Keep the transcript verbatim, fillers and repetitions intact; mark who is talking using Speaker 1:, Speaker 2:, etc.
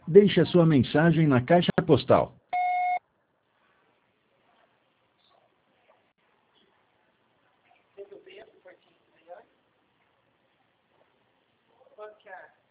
Speaker 1: Deixe a sua mensagem na caixa postal.
Speaker 2: Tudo bem, um pouquinho melhor? Qual que é?